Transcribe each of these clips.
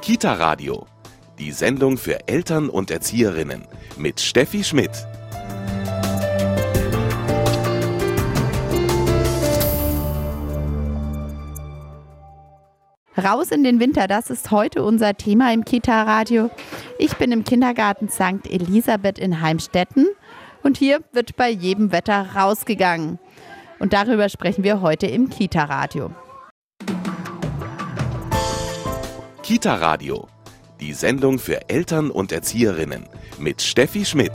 Kita-Radio, die Sendung für Eltern und Erzieherinnen mit Steffi Schmidt. Raus in den Winter, das ist heute unser Thema im Kita-Radio. Ich bin im Kindergarten St. Elisabeth in Heimstetten und hier wird bei jedem Wetter rausgegangen. Und darüber sprechen wir heute im Kita-Radio. Kita-Radio, die Sendung für Eltern und Erzieherinnen mit Steffi Schmidt.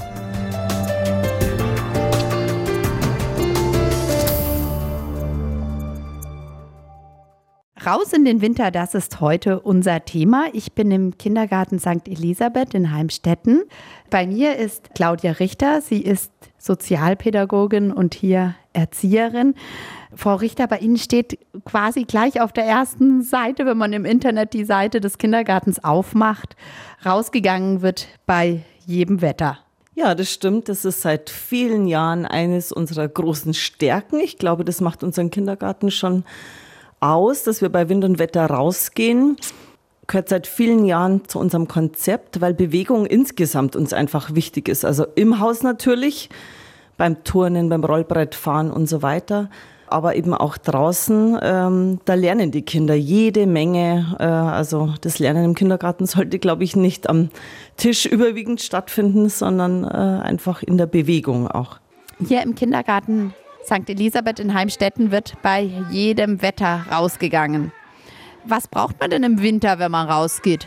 Raus in den Winter, das ist heute unser Thema. Ich bin im Kindergarten St. Elisabeth in Heimstetten. Bei mir ist Claudia Richter. Sie ist Sozialpädagogin und hier Erzieherin. Frau Richter, bei Ihnen steht quasi gleich auf der ersten Seite, wenn man im Internet die Seite des Kindergartens aufmacht, rausgegangen wird bei jedem Wetter. Ja, das stimmt. Das ist seit vielen Jahren eines unserer großen Stärken. Ich glaube, das macht unseren Kindergarten schon aus, dass wir bei Wind und Wetter rausgehen. Gehört seit vielen Jahren zu unserem Konzept, weil Bewegung insgesamt uns einfach wichtig ist. Also im Haus natürlich, beim Turnen, beim Rollbrettfahren und so weiter. Aber eben auch draußen, da lernen die Kinder jede Menge. Also das Lernen im Kindergarten sollte, glaube ich, nicht am Tisch überwiegend stattfinden, sondern einfach in der Bewegung auch. Hier im Kindergarten St. Elisabeth in Heimstetten wird bei jedem Wetter rausgegangen. Was braucht man denn im Winter, wenn man rausgeht?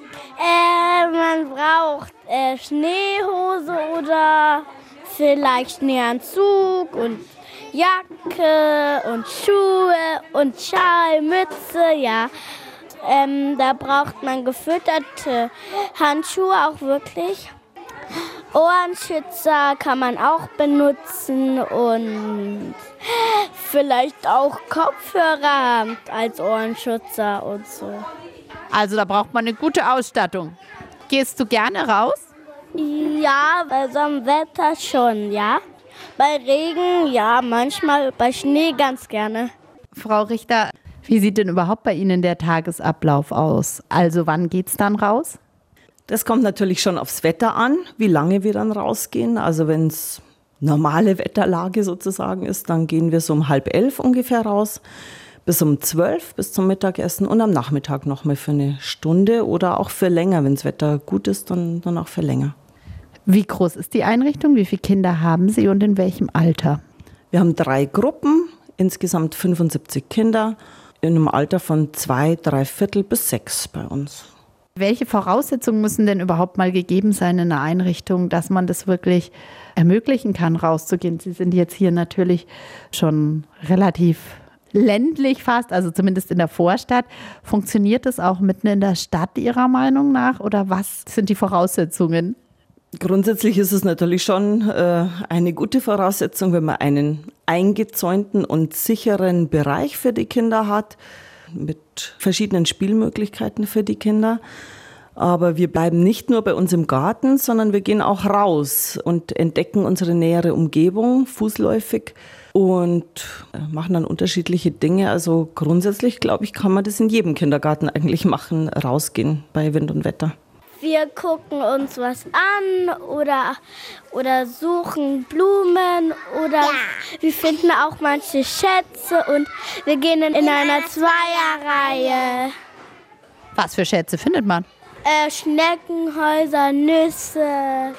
Man braucht Schneehose oder vielleicht Schneeanzug und Jacke und Schuhe und Schal, Mütze, ja. Da braucht man gefütterte Handschuhe auch wirklich. Ohrenschützer kann man auch benutzen und vielleicht auch Kopfhörer als Ohrenschützer und so. Also da braucht man eine gute Ausstattung. Gehst du gerne raus? Ja, bei so einem Wetter schon, ja. Bei Regen, ja, manchmal, bei Schnee ganz gerne. Frau Richter, wie sieht denn überhaupt bei Ihnen der Tagesablauf aus? Also wann geht's dann raus? Das kommt natürlich schon aufs Wetter an, wie lange wir dann rausgehen. Also wenn es normale Wetterlage sozusagen ist, dann gehen wir so um 10:30 ungefähr raus, bis um 12, bis zum Mittagessen und am Nachmittag nochmal für eine Stunde oder auch für länger. Wenn das Wetter gut ist, dann auch für länger. Wie groß ist die Einrichtung? Wie viele Kinder haben Sie und in welchem Alter? Wir haben 3 Gruppen, insgesamt 75 Kinder in einem Alter von 2, 3/4 bis 6 bei uns. Welche Voraussetzungen müssen denn überhaupt mal gegeben sein in einer Einrichtung, dass man das wirklich ermöglichen kann, rauszugehen? Sie sind jetzt hier natürlich schon relativ ländlich fast, also zumindest in der Vorstadt. Funktioniert das auch mitten in der Stadt Ihrer Meinung nach oder was sind die Voraussetzungen? Grundsätzlich ist es natürlich schon eine gute Voraussetzung, wenn man einen eingezäunten und sicheren Bereich für die Kinder hat, mit verschiedenen Spielmöglichkeiten für die Kinder. Aber wir bleiben nicht nur bei uns im Garten, sondern wir gehen auch raus und entdecken unsere nähere Umgebung fußläufig und machen dann unterschiedliche Dinge. Also grundsätzlich, glaube ich, kann man das in jedem Kindergarten eigentlich machen, rausgehen bei Wind und Wetter. Wir gucken uns was an oder suchen Blumen oder wir finden auch manche Schätze und wir gehen in einer Zweierreihe. Was für Schätze findet man? Schneckenhäuser, Nüsse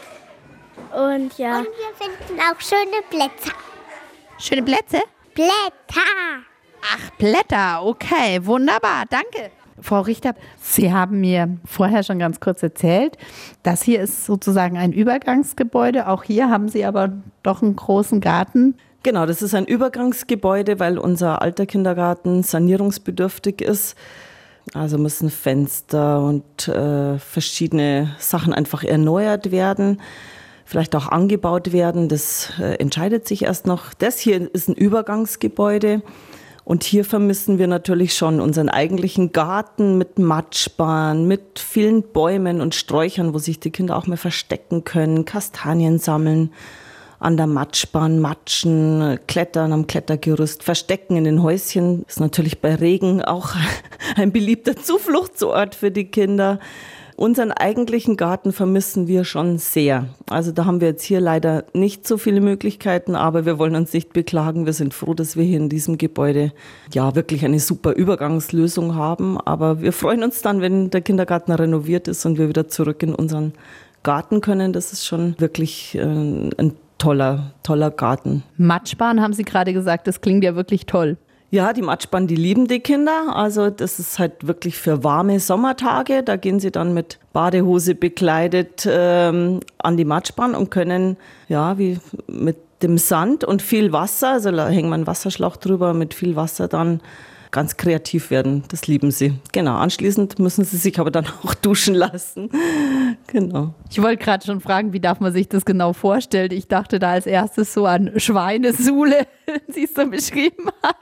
und ja. Und wir finden auch schöne Blätter. Schöne Plätze? Blätter. Ach, Blätter, okay, wunderbar, danke. Frau Richter, Sie haben mir vorher schon ganz kurz erzählt, das hier ist sozusagen ein Übergangsgebäude. Auch hier haben Sie aber doch einen großen Garten. Genau, das ist ein Übergangsgebäude, weil unser alter Kindergarten sanierungsbedürftig ist. Also müssen Fenster und verschiedene Sachen einfach erneuert werden, vielleicht auch angebaut werden. Das entscheidet sich erst noch. Das hier ist ein Übergangsgebäude. Und hier vermissen wir natürlich schon unseren eigentlichen Garten mit Matschbahn, mit vielen Bäumen und Sträuchern, wo sich die Kinder auch mal verstecken können, Kastanien sammeln. an der Matschbahn matschen, klettern am Klettergerüst, verstecken in den Häuschen. Ist natürlich bei Regen auch ein beliebter Zufluchtsort für die Kinder. Unseren eigentlichen Garten vermissen wir schon sehr. Also da haben wir jetzt hier leider nicht so viele Möglichkeiten, aber wir wollen uns nicht beklagen. Wir sind froh, dass wir hier in diesem Gebäude ja wirklich eine super Übergangslösung haben. Aber wir freuen uns dann, wenn der Kindergarten renoviert ist und wir wieder zurück in unseren Garten können. Das ist schon wirklich ein toller Garten. Matschbahn haben Sie gerade gesagt, das klingt ja wirklich toll. Ja, die Matschbahn, die lieben die Kinder. Also das ist halt wirklich für warme Sommertage. Da gehen sie dann mit Badehose bekleidet an die Matschbahn und können, ja, wie mit dem Sand und viel Wasser, also da hängt man einen Wasserschlauch drüber, mit viel Wasser dann ganz kreativ werden. Das lieben sie. Genau, anschließend müssen sie sich aber dann auch duschen lassen. Genau. Ich wollte gerade schon fragen, wie darf man sich das genau vorstellen? Ich dachte da als erstes so an Schweinesuhle, wie Sie es so beschrieben haben.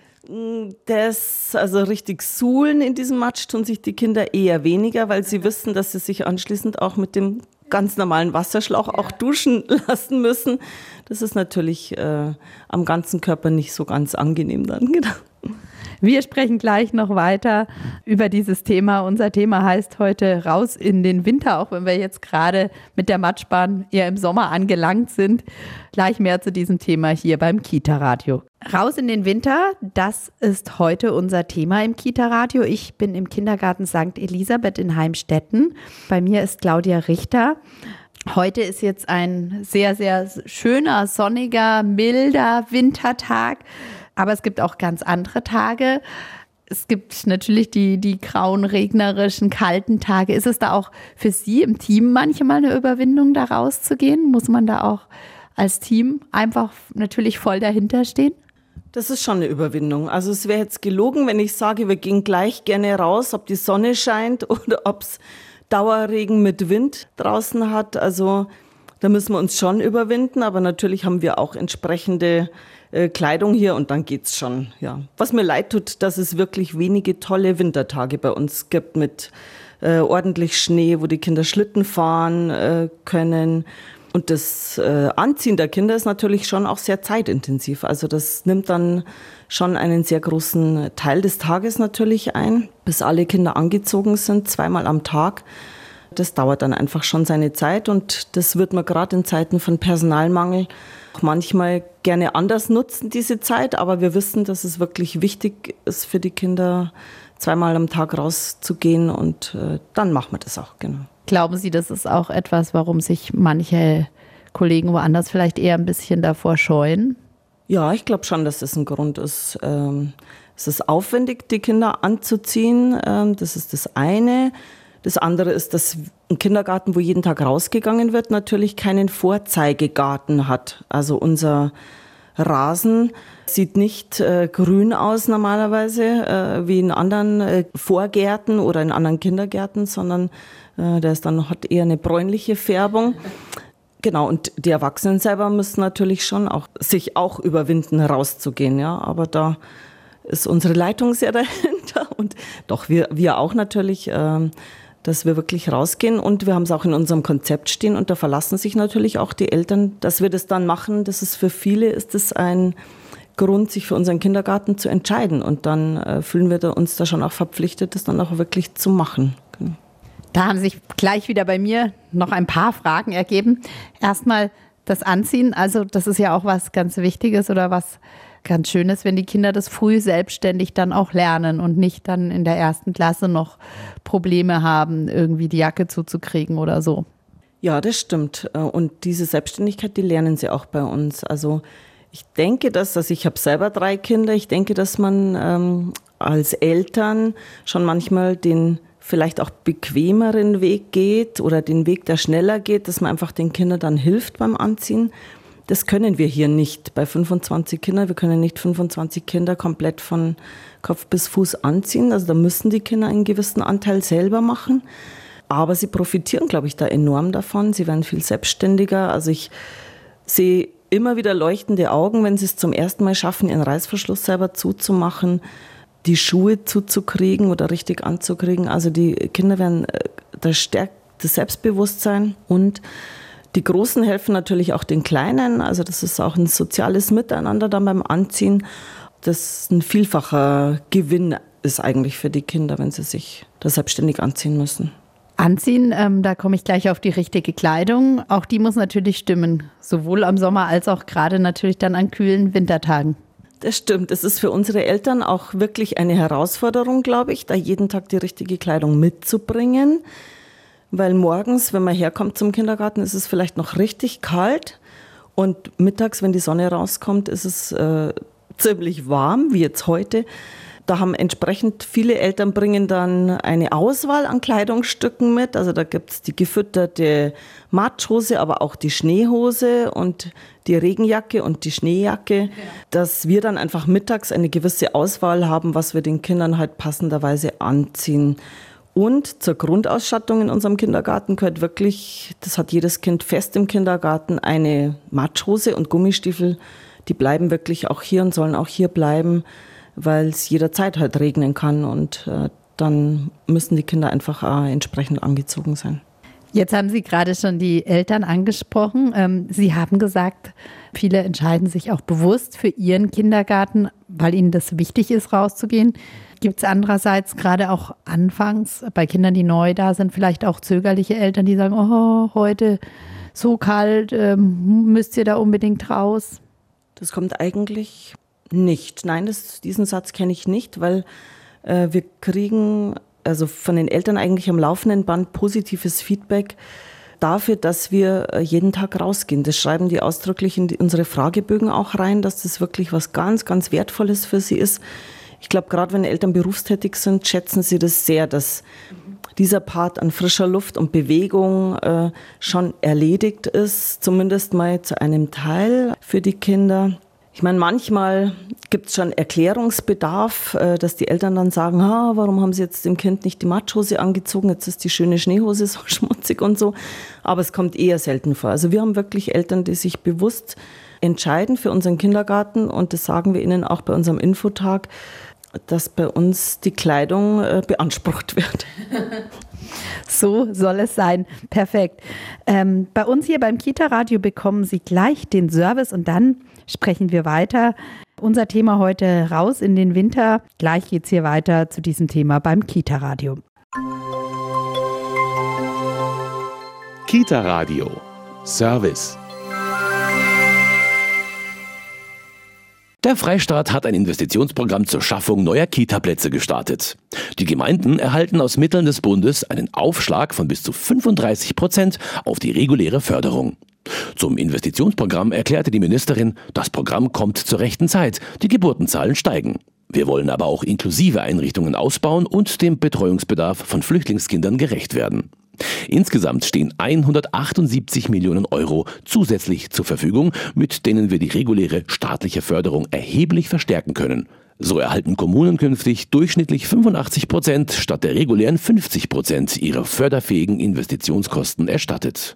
Also richtig suhlen in diesem Matsch tun sich die Kinder eher weniger, weil sie wissen, dass sie sich anschließend auch mit dem ganz normalen Wasserschlauch auch duschen lassen müssen. Das ist natürlich am ganzen Körper nicht so ganz angenehm dann. Genau. Wir sprechen gleich noch weiter über dieses Thema. Unser Thema heißt heute Raus in den Winter, auch wenn wir jetzt gerade mit der Matschbahn eher im Sommer angelangt sind. Gleich mehr zu diesem Thema hier beim Kita-Radio. Raus in den Winter, das ist heute unser Thema im Kita-Radio. Ich bin im Kindergarten St. Elisabeth in Heimstetten. Bei mir ist Claudia Richter. Heute ist jetzt ein sehr, sehr schöner, sonniger, milder Wintertag. Aber es gibt auch ganz andere Tage. Es gibt natürlich die grauen, regnerischen, kalten Tage. Ist es da auch für Sie im Team manchmal eine Überwindung, da rauszugehen? Muss man da auch als Team einfach natürlich voll dahinter stehen? Das ist schon eine Überwindung. Also es wäre jetzt gelogen, wenn ich sage, wir gehen gleich gerne raus, ob die Sonne scheint oder ob es Dauerregen mit Wind draußen hat. Also da müssen wir uns schon überwinden, aber natürlich haben wir auch entsprechende Kleidung hier und dann geht's schon. Ja. Was mir leid tut, dass es wirklich wenige tolle Wintertage bei uns gibt mit ordentlich Schnee, wo die Kinder Schlitten fahren können. Und das Anziehen der Kinder ist natürlich schon auch sehr zeitintensiv. Also das nimmt dann schon einen sehr großen Teil des Tages natürlich ein, bis alle Kinder angezogen sind, 2-mal am Tag. Das dauert dann einfach schon seine Zeit und das wird man gerade in Zeiten von Personalmangel auch manchmal gerne anders nutzen, diese Zeit. Aber wir wissen, dass es wirklich wichtig ist für die Kinder, 2-mal am Tag rauszugehen und dann machen wir das auch, genau. Glauben Sie, das ist auch etwas, warum sich manche Kollegen woanders vielleicht eher ein bisschen davor scheuen? Ja, ich glaube schon, dass das ein Grund ist. Es ist aufwendig, die Kinder anzuziehen. Das ist das eine. Das andere ist, dass ein Kindergarten, wo jeden Tag rausgegangen wird, natürlich keinen Vorzeigegarten hat. Also unser Rasen sieht nicht grün aus normalerweise, wie in anderen Vorgärten oder in anderen Kindergärten, sondern der ist dann, hat eher eine bräunliche Färbung. Genau, und die Erwachsenen selber müssen natürlich schon auch sich auch überwinden, rauszugehen, ja. Aber da ist unsere Leitung sehr dahinter und doch wir auch natürlich, dass wir wirklich rausgehen und wir haben es auch in unserem Konzept stehen und da verlassen sich natürlich auch die Eltern, dass wir das dann machen. Das ist für viele ist es ein Grund, sich für unseren Kindergarten zu entscheiden und dann fühlen wir uns da schon auch verpflichtet, das dann auch wirklich zu machen. Genau. Da haben sich gleich wieder bei mir noch ein paar Fragen ergeben. Erstmal das Anziehen, also das ist ja auch was ganz Wichtiges oder was ganz Schönes, wenn die Kinder das früh selbstständig dann auch lernen und nicht dann in der 1. Klasse noch Probleme haben, irgendwie die Jacke zuzukriegen oder so. Ja, das stimmt. Und diese Selbstständigkeit, die lernen sie auch bei uns. Also ich denke, ich habe selber 3 Kinder, ich denke, dass man als Eltern schon manchmal den vielleicht auch bequemeren Weg geht oder den Weg, der schneller geht, dass man einfach den Kindern dann hilft beim Anziehen. Das können wir hier nicht bei 25 Kindern. Wir können nicht 25 Kinder komplett von Kopf bis Fuß anziehen. Also da müssen die Kinder einen gewissen Anteil selber machen. Aber sie profitieren, glaube ich, da enorm davon. Sie werden viel selbstständiger. Also ich sehe immer wieder leuchtende Augen, wenn sie es zum ersten Mal schaffen, ihren Reißverschluss selber zuzumachen, die Schuhe zuzukriegen oder richtig anzukriegen. Also die Kinder werden, da stärkt das Selbstbewusstsein und Die Großen helfen natürlich auch den Kleinen, also das ist auch ein soziales Miteinander dann beim Anziehen. Das ein vielfacher Gewinn ist eigentlich für die Kinder, wenn sie sich da selbstständig anziehen müssen. Anziehen, da komme ich gleich auf die richtige Kleidung. Auch die muss natürlich stimmen, sowohl am Sommer als auch gerade natürlich dann an kühlen Wintertagen. Das stimmt. Es ist für unsere Eltern auch wirklich eine Herausforderung, glaube ich, da jeden Tag die richtige Kleidung mitzubringen. Weil morgens, wenn man herkommt zum Kindergarten, ist es vielleicht noch richtig kalt. Und mittags, wenn die Sonne rauskommt, ist es ziemlich warm, wie jetzt heute. Da haben entsprechend viele Eltern bringen dann eine Auswahl an Kleidungsstücken mit. Also da gibt es die gefütterte Matschhose, aber auch die Schneehose und die Regenjacke und die Schneejacke. Ja. Dass wir dann einfach mittags eine gewisse Auswahl haben, was wir den Kindern halt passenderweise anziehen. Und zur Grundausstattung in unserem Kindergarten gehört wirklich, das hat jedes Kind fest im Kindergarten, eine Matschhose und Gummistiefel. Die bleiben wirklich auch hier und sollen auch hier bleiben, weil es jederzeit halt regnen kann und dann müssen die Kinder einfach entsprechend angezogen sein. Jetzt haben Sie gerade schon die Eltern angesprochen. Sie haben gesagt, viele entscheiden sich auch bewusst für ihren Kindergarten, weil ihnen das wichtig ist, rauszugehen. Gibt es andererseits gerade auch anfangs bei Kindern, die neu da sind, vielleicht auch zögerliche Eltern, die sagen, oh, heute so kalt, müsst ihr da unbedingt raus? Das kommt eigentlich nicht. Nein, diesen Satz kenne ich nicht, weil wir kriegen also von den Eltern eigentlich am laufenden Band positives Feedback dafür, dass wir jeden Tag rausgehen. Das schreiben die ausdrücklich in unsere Fragebögen auch rein, dass das wirklich was ganz, ganz Wertvolles für sie ist. Ich glaube, gerade wenn Eltern berufstätig sind, schätzen sie das sehr, dass dieser Part an frischer Luft und Bewegung schon erledigt ist, zumindest mal zu einem Teil für die Kinder. Ich meine, manchmal gibt es schon Erklärungsbedarf, dass die Eltern dann sagen, warum haben sie jetzt dem Kind nicht die Matschhose angezogen, jetzt ist die schöne Schneehose so schmutzig und so. Aber es kommt eher selten vor. Also wir haben wirklich Eltern, die sich bewusst entscheiden für unseren Kindergarten und das sagen wir ihnen auch bei unserem Infotag, dass bei uns die Kleidung beansprucht wird. So soll es sein. Perfekt. Bei uns hier beim Kita-Radio bekommen Sie gleich den Service und dann sprechen wir weiter. Unser Thema heute raus in den Winter. Gleich geht es hier weiter zu diesem Thema beim Kita-Radio. Kita-Radio. Service. Der Freistaat hat ein Investitionsprogramm zur Schaffung neuer Kita-Plätze gestartet. Die Gemeinden erhalten aus Mitteln des Bundes einen Aufschlag von bis zu 35% auf die reguläre Förderung. Zum Investitionsprogramm erklärte die Ministerin, das Programm kommt zur rechten Zeit, die Geburtenzahlen steigen. Wir wollen aber auch inklusive Einrichtungen ausbauen und dem Betreuungsbedarf von Flüchtlingskindern gerecht werden. Insgesamt stehen 178 Millionen Euro zusätzlich zur Verfügung, mit denen wir die reguläre staatliche Förderung erheblich verstärken können. So erhalten Kommunen künftig durchschnittlich 85% statt der regulären 50% ihrer förderfähigen Investitionskosten erstattet.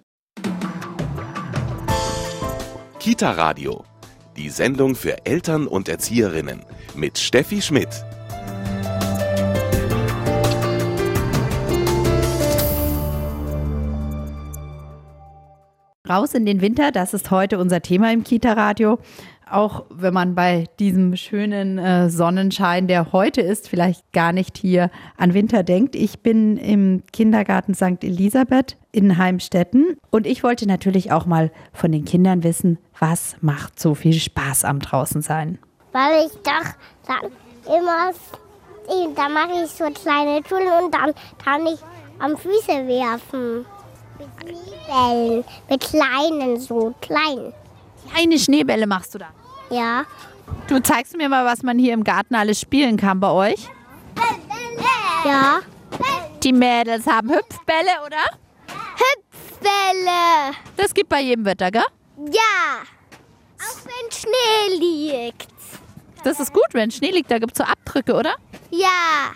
Kita-Radio. Die Sendung für Eltern und Erzieherinnen mit Steffi Schmidt. Raus in den Winter, das ist heute unser Thema im Kita-Radio. Auch wenn man bei diesem schönen Sonnenschein, der heute ist, vielleicht gar nicht hier an Winter denkt. Ich bin im Kindergarten St. Elisabeth in Heimstetten und ich wollte natürlich auch mal von den Kindern wissen, was macht so viel Spaß am Draußensein? Weil ich doch dann immer, da mache ich so kleine Touren und dann kann ich am Füße werfen. Mit Schneebällen, mit kleinen, so klein. Kleine Schneebälle machst du da? Ja. Du zeigst mir mal, was man hier im Garten alles spielen kann bei euch? Ja. Die Mädels haben Hüpfbälle, oder? Hüpfbälle. Das gibt bei jedem Wetter, gell? Ja. Auch wenn Schnee liegt. Das ist gut, wenn Schnee liegt, da gibt es so Abdrücke, oder? Ja.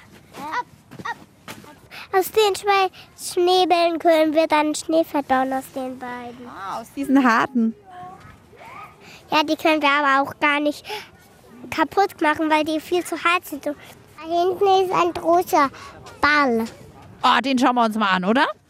Aus den 2 Schneebällen können wir dann Schnee verdauen aus den beiden. Aus diesen harten. Ja, die können wir aber auch gar nicht kaputt machen, weil die viel zu hart sind. Da hinten ist ein großer Ball. Oh, den schauen wir uns mal an, oder? Ja.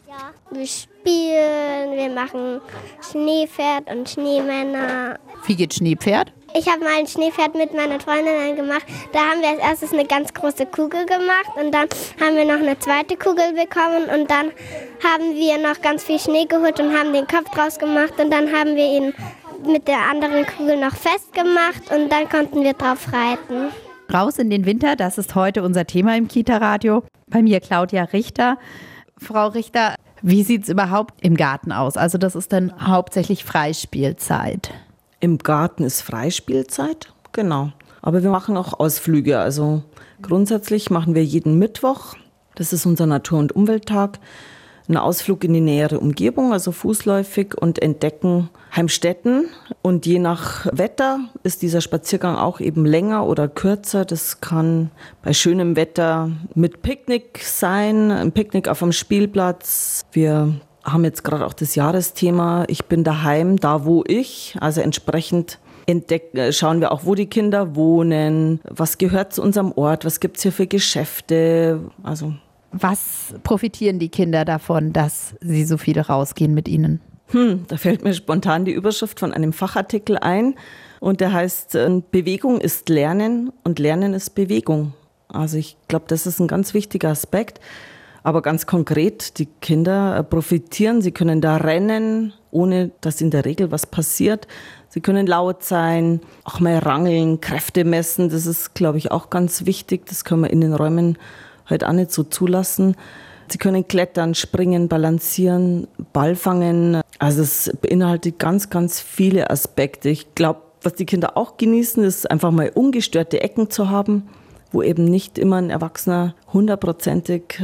Wir spielen, wir machen Schneepferd und Schneemänner. Wie geht Schneepferd? Ich habe mal ein Schneepferd mit meinen Freundinnen gemacht. Da haben wir als erstes eine ganz große Kugel gemacht und dann haben wir noch eine zweite Kugel bekommen und dann haben wir noch ganz viel Schnee geholt und haben den Kopf draus gemacht und dann haben wir ihn mit der anderen Kugel noch festgemacht und dann konnten wir drauf reiten. Raus in den Winter, das ist heute unser Thema im Kita-Radio. Bei mir Claudia Richter. Frau Richter, wie sieht es überhaupt im Garten aus? Also das ist dann hauptsächlich Freispielzeit. Im Garten ist Freispielzeit, genau. Aber wir machen auch Ausflüge. Also grundsätzlich machen wir jeden Mittwoch, das ist unser Natur- und Umwelttag, einen Ausflug in die nähere Umgebung, also fußläufig, und entdecken Heimstetten. Und je nach Wetter ist dieser Spaziergang auch eben länger oder kürzer. Das kann bei schönem Wetter mit Picknick sein, ein Picknick auf dem Spielplatz. Wir haben jetzt gerade auch das Jahresthema, ich bin daheim, da wo ich, also entsprechend schauen wir auch, wo die Kinder wohnen, was gehört zu unserem Ort, was gibt es hier für Geschäfte. Also was profitieren die Kinder davon, dass sie so viel rausgehen mit ihnen? Da fällt mir spontan die Überschrift von einem Fachartikel ein und der heißt, Bewegung ist Lernen und Lernen ist Bewegung. Also ich glaube, das ist ein ganz wichtiger Aspekt. Aber ganz konkret, die Kinder profitieren, sie können da rennen, ohne dass in der Regel was passiert. Sie können laut sein, auch mal rangeln, Kräfte messen, das ist, glaube ich, auch ganz wichtig. Das können wir in den Räumen halt auch nicht so zulassen. Sie können klettern, springen, balancieren, Ball fangen. Also es beinhaltet ganz, ganz viele Aspekte. Ich glaube, was die Kinder auch genießen, ist einfach mal ungestörte Ecken zu haben, wo eben nicht immer ein Erwachsener 100%ig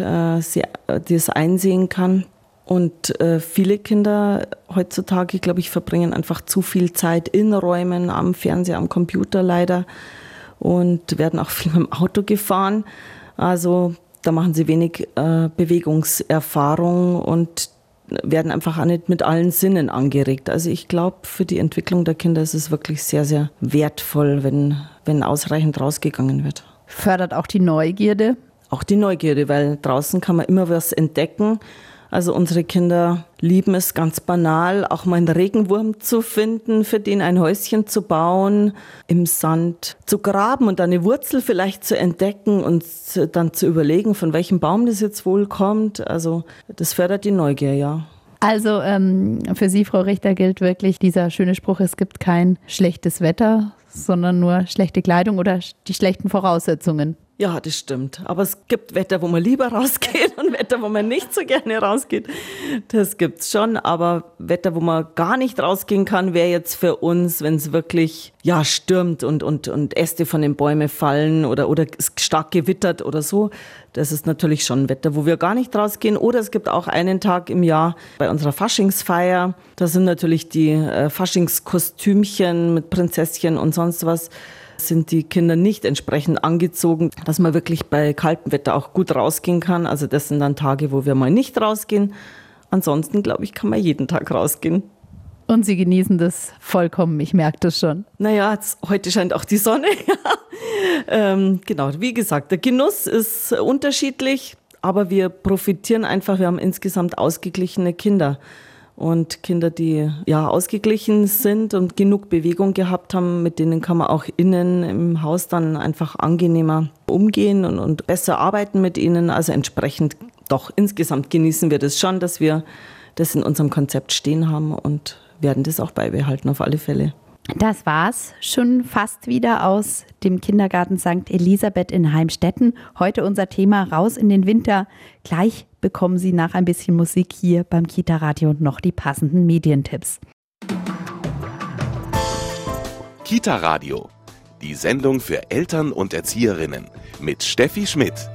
das einsehen kann. Und viele Kinder heutzutage, glaube ich, verbringen einfach zu viel Zeit in Räumen, am Fernseher, am Computer leider und werden auch viel mit dem Auto gefahren. Also da machen sie wenig Bewegungserfahrung und werden einfach auch nicht mit allen Sinnen angeregt. Also ich glaube, für die Entwicklung der Kinder ist es wirklich sehr, sehr wertvoll, wenn ausreichend rausgegangen wird. Fördert auch die Neugierde? Auch die Neugierde, weil draußen kann man immer was entdecken. Also unsere Kinder lieben es ganz banal, auch mal einen Regenwurm zu finden, für den ein Häuschen zu bauen, im Sand zu graben und eine Wurzel vielleicht zu entdecken und dann zu überlegen, von welchem Baum das jetzt wohl kommt. Also das fördert die Neugier, ja. Also für Sie, Frau Richter, gilt wirklich dieser schöne Spruch, es gibt kein schlechtes Wetter, sondern nur schlechte Kleidung oder die schlechten Voraussetzungen. Ja, das stimmt. Aber es gibt Wetter, wo man lieber rausgeht und Wetter, wo man nicht so gerne rausgeht. Das gibt's schon. Aber Wetter, wo man gar nicht rausgehen kann, wäre jetzt für uns, wenn es wirklich stürmt und Äste von den Bäumen fallen oder es stark gewittert oder so. Das ist natürlich schon Wetter, wo wir gar nicht rausgehen. Oder es gibt auch einen Tag im Jahr bei unserer Faschingsfeier. Da sind natürlich die Faschingskostümchen mit Prinzesschen und sonst was. Sind die Kinder nicht entsprechend angezogen, dass man wirklich bei kaltem Wetter auch gut rausgehen kann. Also das sind dann Tage, wo wir mal nicht rausgehen. Ansonsten, glaube ich, kann man jeden Tag rausgehen. Und Sie genießen das vollkommen, ich merke das schon. Naja, heute scheint auch die Sonne. Genau, wie gesagt, der Genuss ist unterschiedlich, aber wir profitieren einfach, wir haben insgesamt ausgeglichene Kinder. Und Kinder, die ausgeglichen sind und genug Bewegung gehabt haben, mit denen kann man auch innen im Haus dann einfach angenehmer umgehen und besser arbeiten mit ihnen. Also entsprechend doch insgesamt genießen wir das schon, dass wir das in unserem Konzept stehen haben und werden das auch beibehalten auf alle Fälle. Das war's schon fast wieder aus dem Kindergarten St. Elisabeth in Heimstetten. Heute unser Thema Raus in den Winter. Gleich bekommen Sie nach ein bisschen Musik hier beim Kita-Radio noch die passenden Medientipps. Kita-Radio, die Sendung für Eltern und Erzieherinnen mit Steffi Schmidt.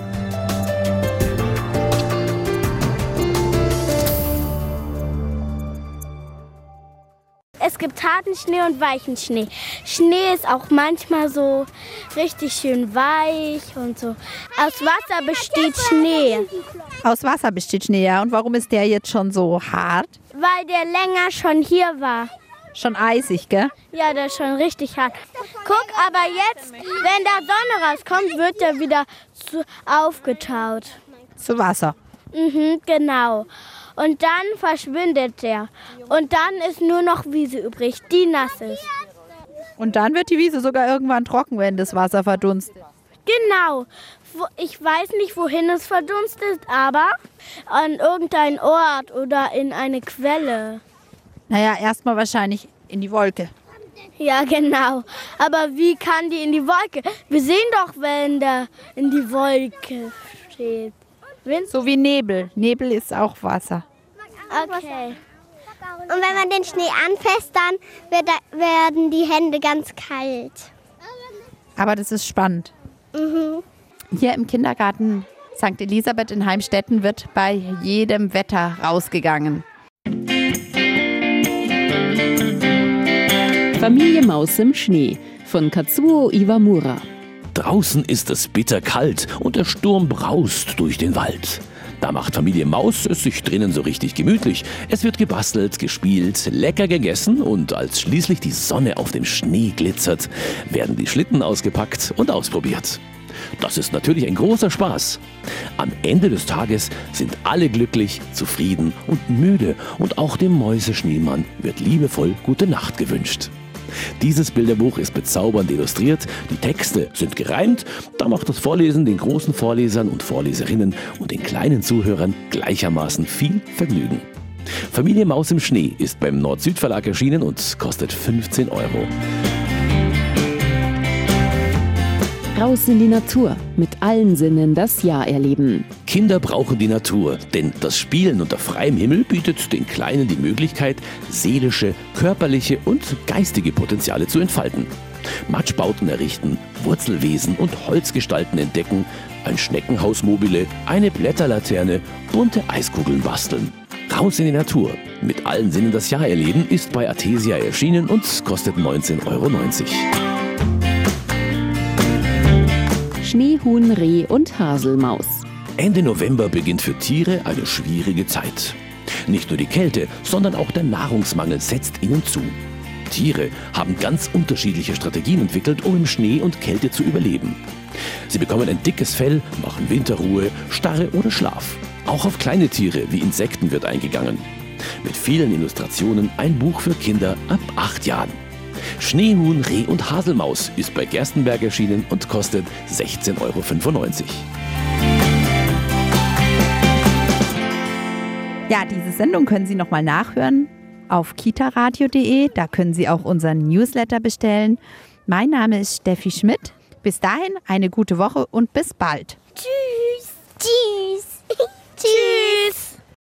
Es gibt harten Schnee und weichen Schnee. Schnee ist auch manchmal so richtig schön weich und so. Aus Wasser besteht Schnee. Aus Wasser besteht Schnee, ja. Und warum ist der jetzt schon so hart? Weil der länger schon hier war. Schon eisig, gell? Ja, der ist schon richtig hart. Guck, aber jetzt, wenn da Sonne rauskommt, wird der wieder aufgetaut. Zu Wasser. Genau. und dann verschwindet der. Und dann ist nur noch Wiese übrig, die nass ist. Und dann wird die Wiese sogar irgendwann trocken, wenn das Wasser verdunstet. Genau. Ich weiß nicht, wohin es verdunstet, aber an irgendeinen Ort oder in eine Quelle. Naja, erstmal wahrscheinlich in die Wolke. Ja, genau. Aber wie kann die in die Wolke? Wir sehen doch, wenn der in die Wolke steht. So wie Nebel. Nebel ist auch Wasser. Okay. Und wenn man den Schnee anfasst, dann werden die Hände ganz kalt. Aber das ist spannend. Hier im Kindergarten St. Elisabeth in Heimstetten wird bei jedem Wetter rausgegangen. Familie Maus im Schnee von Kazuo Iwamura. Draußen ist es bitterkalt und der Sturm braust durch den Wald. Da macht Familie Maus es sich drinnen so richtig gemütlich. Es wird gebastelt, gespielt, lecker gegessen und als schließlich die Sonne auf dem Schnee glitzert, werden die Schlitten ausgepackt und ausprobiert. Das ist natürlich ein großer Spaß. Am Ende des Tages sind alle glücklich, zufrieden und müde und auch dem Mäuseschneemann wird liebevoll gute Nacht gewünscht. Dieses Bilderbuch ist bezaubernd illustriert, die Texte sind gereimt, da macht das Vorlesen den großen Vorlesern und Vorleserinnen und den kleinen Zuhörern gleichermaßen viel Vergnügen. Familie Maus im Schnee ist beim Nord-Süd-Verlag erschienen und kostet 15 €. Raus in die Natur, mit allen Sinnen das Jahr erleben. Kinder brauchen die Natur, denn das Spielen unter freiem Himmel bietet den Kleinen die Möglichkeit, seelische, körperliche und geistige Potenziale zu entfalten. Matschbauten errichten, Wurzelwesen und Holzgestalten entdecken, ein Schneckenhaus mobile, eine Blätterlaterne, bunte Eiskugeln basteln. Raus in die Natur, mit allen Sinnen das Jahr erleben, ist bei Athesia erschienen und kostet 19,90 €. Schneehuhn, Reh und Haselmaus. Ende November beginnt für Tiere eine schwierige Zeit. Nicht nur die Kälte, sondern auch der Nahrungsmangel setzt ihnen zu. Tiere haben ganz unterschiedliche Strategien entwickelt, um im Schnee und Kälte zu überleben. Sie bekommen ein dickes Fell, machen Winterruhe, Starre oder Schlaf. Auch auf kleine Tiere wie Insekten wird eingegangen. Mit vielen Illustrationen ein Buch für Kinder ab 8 Jahren. Schneehuhn, Reh und Haselmaus ist bei Gerstenberg erschienen und kostet 16,95 €. Ja, diese Sendung können Sie nochmal nachhören auf kitaradio.de. Da können Sie auch unseren Newsletter bestellen. Mein Name ist Steffi Schmidt. Bis dahin eine gute Woche und bis bald. Tschüss. Tschüss. Tschüss.